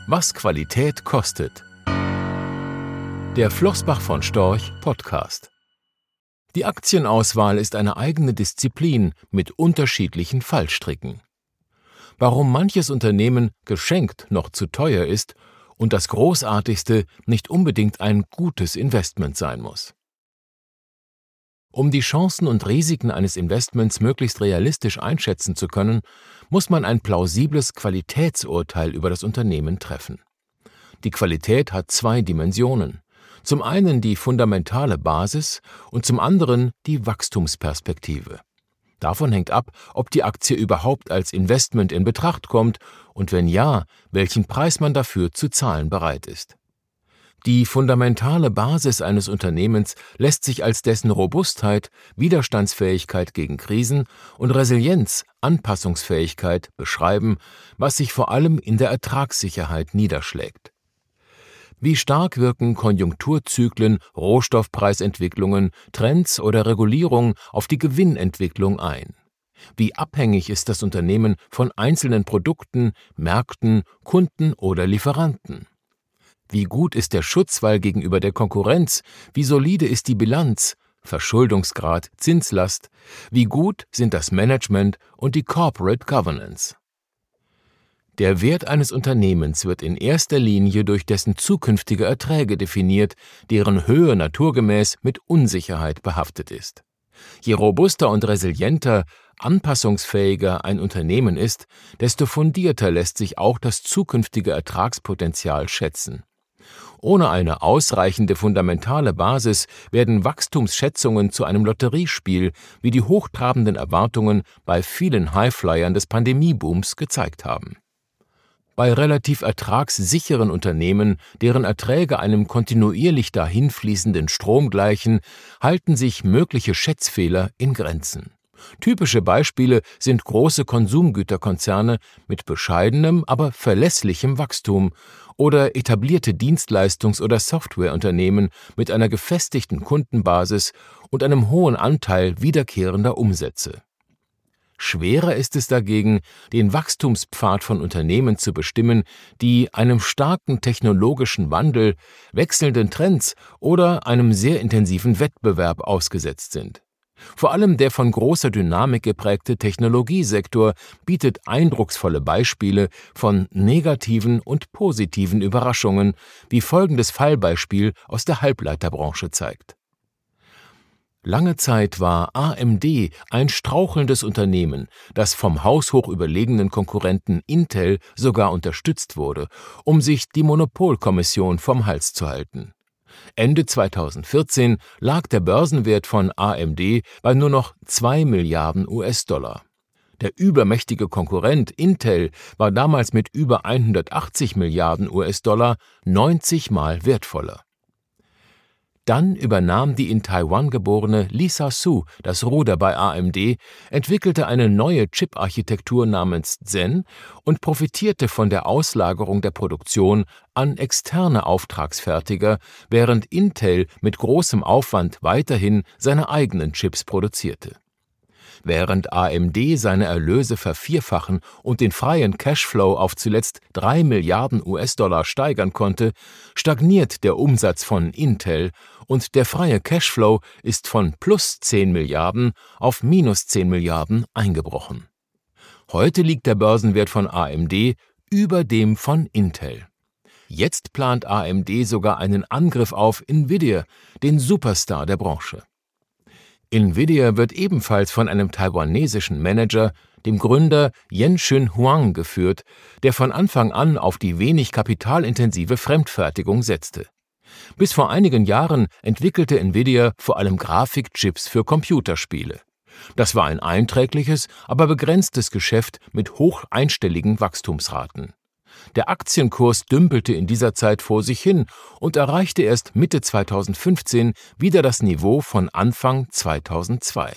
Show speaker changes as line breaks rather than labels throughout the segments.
Was Qualität kostet. Der Flossbach von Storch Podcast. Die Aktienauswahl ist eine eigene Disziplin mit unterschiedlichen Fallstricken. Warum manches Unternehmen geschenkt noch zu teuer ist und das Großartigste nicht unbedingt ein gutes Investment sein muss. Um die Chancen und Risiken eines Investments möglichst realistisch einschätzen zu können, muss man ein plausibles Qualitätsurteil über das Unternehmen treffen. Die Qualität hat zwei Dimensionen. Zum einen die fundamentale Basis und zum anderen die Wachstumsperspektive. Davon hängt ab, ob die Aktie überhaupt als Investment in Betracht kommt und wenn ja, welchen Preis man dafür zu zahlen bereit ist. Die fundamentale Basis eines Unternehmens lässt sich als dessen Robustheit, Widerstandsfähigkeit gegen Krisen und Resilienz, Anpassungsfähigkeit beschreiben, was sich vor allem in der Ertragssicherheit niederschlägt. Wie stark wirken Konjunkturzyklen, Rohstoffpreisentwicklungen, Trends oder Regulierungen auf die Gewinnentwicklung ein? Wie abhängig ist das Unternehmen von einzelnen Produkten, Märkten, Kunden oder Lieferanten? Wie gut ist der Schutzwall gegenüber der Konkurrenz? Wie solide ist die Bilanz, Verschuldungsgrad, Zinslast? Wie gut sind das Management und die Corporate Governance? Der Wert eines Unternehmens wird in erster Linie durch dessen zukünftige Erträge definiert, deren Höhe naturgemäß mit Unsicherheit behaftet ist. Je robuster und resilienter, anpassungsfähiger ein Unternehmen ist, desto fundierter lässt sich auch das zukünftige Ertragspotenzial schätzen. Ohne eine ausreichende fundamentale Basis werden Wachstumsschätzungen zu einem Lotteriespiel, wie die hochtrabenden Erwartungen bei vielen Highflyern des Pandemiebooms gezeigt haben. Bei relativ ertragssicheren Unternehmen, deren Erträge einem kontinuierlich dahinfließenden Strom gleichen, halten sich mögliche Schätzfehler in Grenzen. Typische Beispiele sind große Konsumgüterkonzerne mit bescheidenem, aber verlässlichem Wachstum oder etablierte Dienstleistungs- oder Softwareunternehmen mit einer gefestigten Kundenbasis und einem hohen Anteil wiederkehrender Umsätze. Schwerer ist es dagegen, den Wachstumspfad von Unternehmen zu bestimmen, die einem starken technologischen Wandel, wechselnden Trends oder einem sehr intensiven Wettbewerb ausgesetzt sind. Vor allem der von großer Dynamik geprägte Technologiesektor bietet eindrucksvolle Beispiele von negativen und positiven Überraschungen, wie folgendes Fallbeispiel aus der Halbleiterbranche zeigt. Lange Zeit war AMD ein strauchelndes Unternehmen, das vom haushoch überlegenen Konkurrenten Intel sogar unterstützt wurde, um sich die Monopolkommission vom Hals zu halten. Ende 2014 lag der Börsenwert von AMD bei nur noch 2 Milliarden US-Dollar. Der übermächtige Konkurrent Intel war damals mit über 180 Milliarden US-Dollar 90 Mal wertvoller. Dann übernahm die in Taiwan geborene Lisa Su das Ruder bei AMD, entwickelte eine neue Chip-Architektur namens Zen und profitierte von der Auslagerung der Produktion an externe Auftragsfertiger, während Intel mit großem Aufwand weiterhin seine eigenen Chips produzierte. Während AMD seine Erlöse vervierfachen und den freien Cashflow auf zuletzt 3 Milliarden US-Dollar steigern konnte, stagniert der Umsatz von Intel und der freie Cashflow ist von plus 10 Milliarden auf minus 10 Milliarden eingebrochen. Heute liegt der Börsenwert von AMD über dem von Intel. Jetzt plant AMD sogar einen Angriff auf Nvidia, den Superstar der Branche. Nvidia wird ebenfalls von einem taiwanesischen Manager, dem Gründer Yen-Shun Huang, geführt, der von Anfang an auf die wenig kapitalintensive Fremdfertigung setzte. Bis vor einigen Jahren entwickelte Nvidia vor allem Grafikchips für Computerspiele. Das war ein einträgliches, aber begrenztes Geschäft mit hoch einstelligen Wachstumsraten. Der Aktienkurs dümpelte in dieser Zeit vor sich hin und erreichte erst Mitte 2015 wieder das Niveau von Anfang 2002.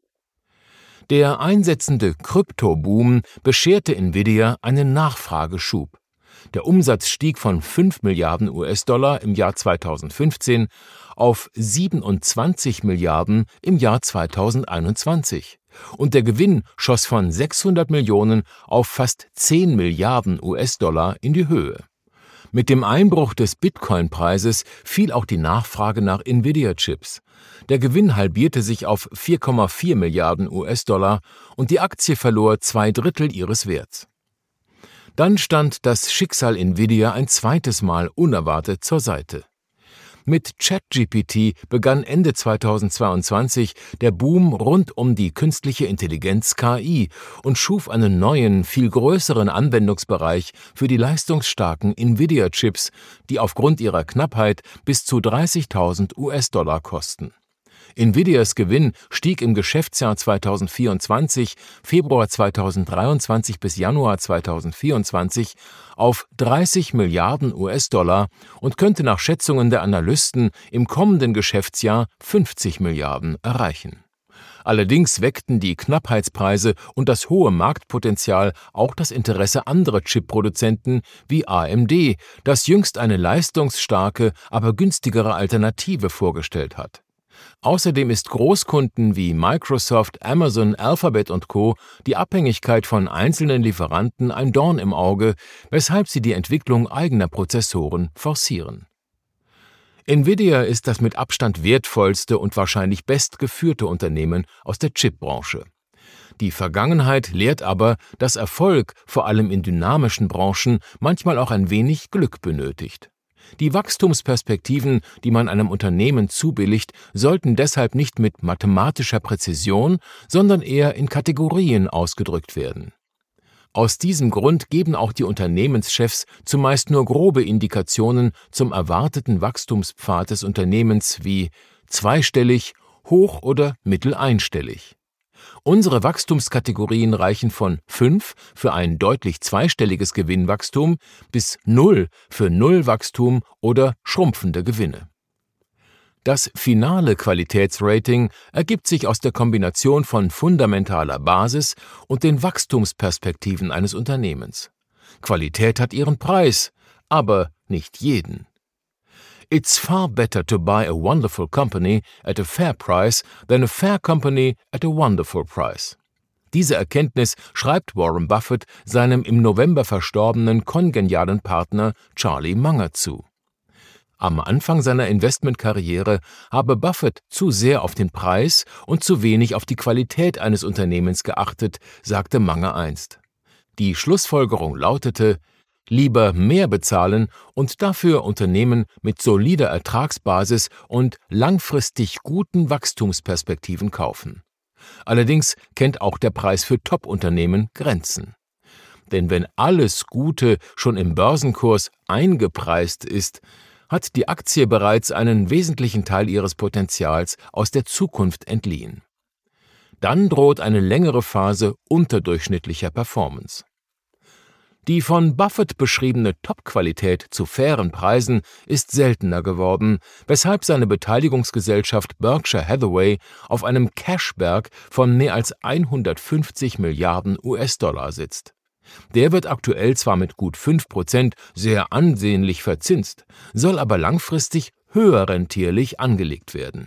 Der einsetzende Kryptoboom bescherte Nvidia einen Nachfrageschub. Der Umsatz stieg von 5 Milliarden US-Dollar im Jahr 2015 auf 27 Milliarden im Jahr 2021 und der Gewinn schoss von 600 Millionen auf fast 10 Milliarden US-Dollar in die Höhe. Mit dem Einbruch des Bitcoin-Preises fiel auch die Nachfrage nach Nvidia-Chips. Der Gewinn halbierte sich auf 4,4 Milliarden US-Dollar und die Aktie verlor 2/3 ihres Werts. Dann stand das Schicksal Nvidia ein zweites Mal unerwartet zur Seite. Mit ChatGPT begann Ende 2022 der Boom rund um die künstliche Intelligenz KI und schuf einen neuen, viel größeren Anwendungsbereich für die leistungsstarken Nvidia-Chips, die aufgrund ihrer Knappheit bis zu 30.000 US-Dollar kosten. Nvidias Gewinn stieg im Geschäftsjahr 2024, Februar 2023 bis Januar 2024 auf 30 Milliarden US-Dollar und könnte nach Schätzungen der Analysten im kommenden Geschäftsjahr 50 Milliarden erreichen. Allerdings weckten die Knappheitspreise und das hohe Marktpotenzial auch das Interesse anderer Chip-Produzenten wie AMD, das jüngst eine leistungsstarke, aber günstigere Alternative vorgestellt hat. Außerdem ist Großkunden wie Microsoft, Amazon, Alphabet und Co. die Abhängigkeit von einzelnen Lieferanten ein Dorn im Auge, weshalb sie die Entwicklung eigener Prozessoren forcieren. Nvidia ist das mit Abstand wertvollste und wahrscheinlich bestgeführte Unternehmen aus der Chipbranche. Die Vergangenheit lehrt aber, dass Erfolg, vor allem in dynamischen Branchen, manchmal auch ein wenig Glück benötigt. Die Wachstumsperspektiven, die man einem Unternehmen zubilligt, sollten deshalb nicht mit mathematischer Präzision, sondern eher in Kategorien ausgedrückt werden. Aus diesem Grund geben auch die Unternehmenschefs zumeist nur grobe Indikationen zum erwarteten Wachstumspfad des Unternehmens wie zweistellig, hoch oder mitteleinstellig. Unsere Wachstumskategorien reichen von 5 für ein deutlich zweistelliges Gewinnwachstum bis 0 für Nullwachstum oder schrumpfende Gewinne. Das finale Qualitätsrating ergibt sich aus der Kombination von fundamentaler Basis und den Wachstumsperspektiven eines Unternehmens. Qualität hat ihren Preis, aber nicht jeden. It's far better to buy a wonderful company at a fair price than a fair company at a wonderful price. Diese Erkenntnis schreibt Warren Buffett seinem im November verstorbenen kongenialen Partner Charlie Munger zu. Am Anfang seiner Investmentkarriere habe Buffett zu sehr auf den Preis und zu wenig auf die Qualität eines Unternehmens geachtet, sagte Munger einst. Die Schlussfolgerung lautete: Lieber mehr bezahlen und dafür Unternehmen mit solider Ertragsbasis und langfristig guten Wachstumsperspektiven kaufen. Allerdings kennt auch der Preis für Top-Unternehmen Grenzen. Denn wenn alles Gute schon im Börsenkurs eingepreist ist, hat die Aktie bereits einen wesentlichen Teil ihres Potenzials aus der Zukunft entliehen. Dann droht eine längere Phase unterdurchschnittlicher Performance. Die von Buffett beschriebene Top-Qualität zu fairen Preisen ist seltener geworden, weshalb seine Beteiligungsgesellschaft Berkshire Hathaway auf einem Cashberg von mehr als 150 Milliarden US-Dollar sitzt. Der wird aktuell zwar mit gut 5% sehr ansehnlich verzinst, soll aber langfristig höher rentierlich angelegt werden.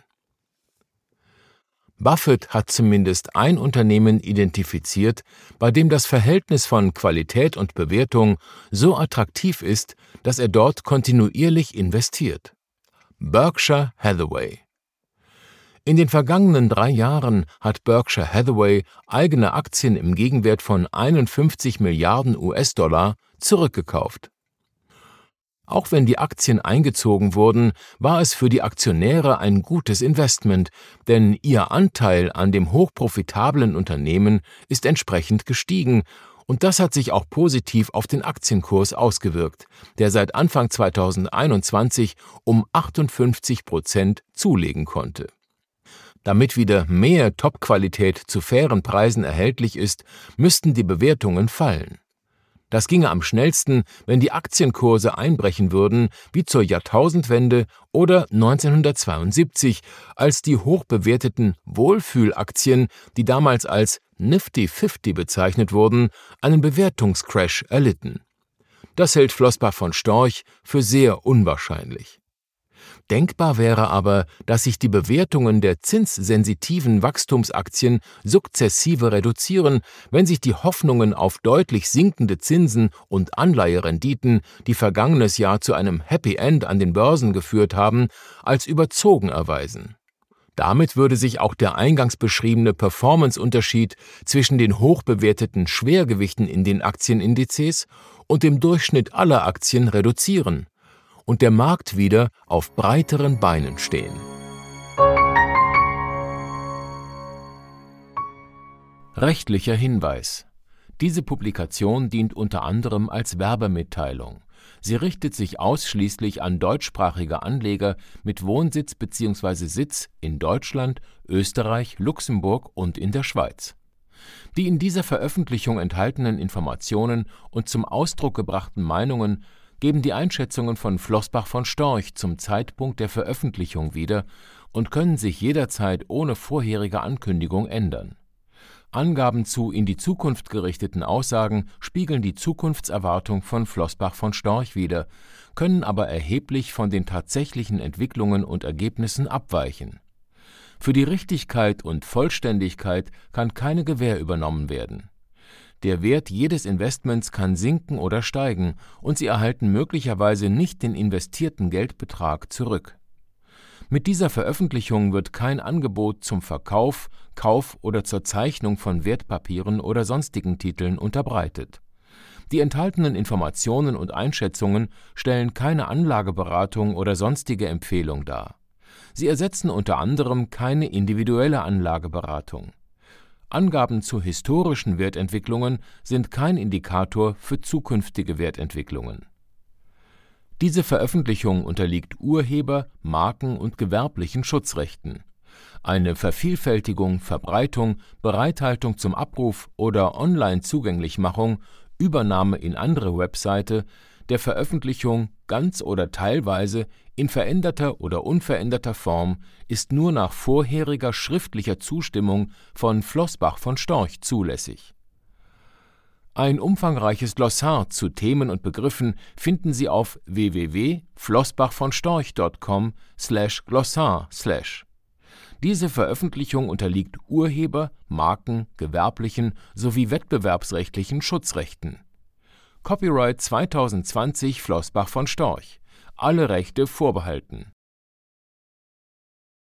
Buffett hat zumindest ein Unternehmen identifiziert, bei dem das Verhältnis von Qualität und Bewertung so attraktiv ist, dass er dort kontinuierlich investiert: Berkshire Hathaway. In den vergangenen 3 Jahren hat Berkshire Hathaway eigene Aktien im Gegenwert von 51 Milliarden US-Dollar zurückgekauft. Auch wenn die Aktien eingezogen wurden, war es für die Aktionäre ein gutes Investment, denn ihr Anteil an dem hochprofitablen Unternehmen ist entsprechend gestiegen, und das hat sich auch positiv auf den Aktienkurs ausgewirkt, der seit Anfang 2021 um 58% zulegen konnte. Damit wieder mehr Top-Qualität zu fairen Preisen erhältlich ist, müssten die Bewertungen fallen. Das ginge am schnellsten, wenn die Aktienkurse einbrechen würden, wie zur Jahrtausendwende oder 1972, als die hochbewerteten Wohlfühlaktien, die damals als Nifty 50 bezeichnet wurden, einen Bewertungscrash erlitten. Das hält Flossbach von Storch für sehr unwahrscheinlich. Denkbar wäre aber, dass sich die Bewertungen der zinssensitiven Wachstumsaktien sukzessive reduzieren, wenn sich die Hoffnungen auf deutlich sinkende Zinsen und Anleiherenditen, die vergangenes Jahr zu einem Happy End an den Börsen geführt haben, als überzogen erweisen. Damit würde sich auch der eingangs beschriebene Performance-Unterschied zwischen den hochbewerteten Schwergewichten in den Aktienindizes und dem Durchschnitt aller Aktien reduzieren und der Markt wieder auf breiteren Beinen stehen. Rechtlicher Hinweis: Diese Publikation dient unter anderem als Werbemitteilung. Sie richtet sich ausschließlich an deutschsprachige Anleger mit Wohnsitz bzw. Sitz in Deutschland, Österreich, Luxemburg und in der Schweiz. Die in dieser Veröffentlichung enthaltenen Informationen und zum Ausdruck gebrachten Meinungen geben die Einschätzungen von Flossbach von Storch zum Zeitpunkt der Veröffentlichung wieder und können sich jederzeit ohne vorherige Ankündigung ändern. Angaben zu in die Zukunft gerichteten Aussagen spiegeln die Zukunftserwartung von Flossbach von Storch wider, können aber erheblich von den tatsächlichen Entwicklungen und Ergebnissen abweichen. Für die Richtigkeit und Vollständigkeit kann keine Gewähr übernommen werden. Der Wert jedes Investments kann sinken oder steigen und Sie erhalten möglicherweise nicht den investierten Geldbetrag zurück. Mit dieser Veröffentlichung wird kein Angebot zum Verkauf, Kauf oder zur Zeichnung von Wertpapieren oder sonstigen Titeln unterbreitet. Die enthaltenen Informationen und Einschätzungen stellen keine Anlageberatung oder sonstige Empfehlung dar. Sie ersetzen unter anderem keine individuelle Anlageberatung. Angaben zu historischen Wertentwicklungen sind kein Indikator für zukünftige Wertentwicklungen. Diese Veröffentlichung unterliegt Urheber-, Marken- und gewerblichen Schutzrechten. Eine Vervielfältigung, Verbreitung, Bereithaltung zum Abruf oder Online-Zugänglichmachung, Übernahme in andere Webseite der Veröffentlichung ganz oder teilweise in veränderter oder unveränderter Form ist nur nach vorheriger schriftlicher Zustimmung von Flossbach von Storch zulässig. Ein umfangreiches Glossar zu Themen und Begriffen finden Sie auf www.flossbachvonstorch.com/glossar/. Diese Veröffentlichung unterliegt Urheber-, Marken-, gewerblichen sowie wettbewerbsrechtlichen Schutzrechten. Copyright 2020 Flossbach von Storch. Alle Rechte vorbehalten.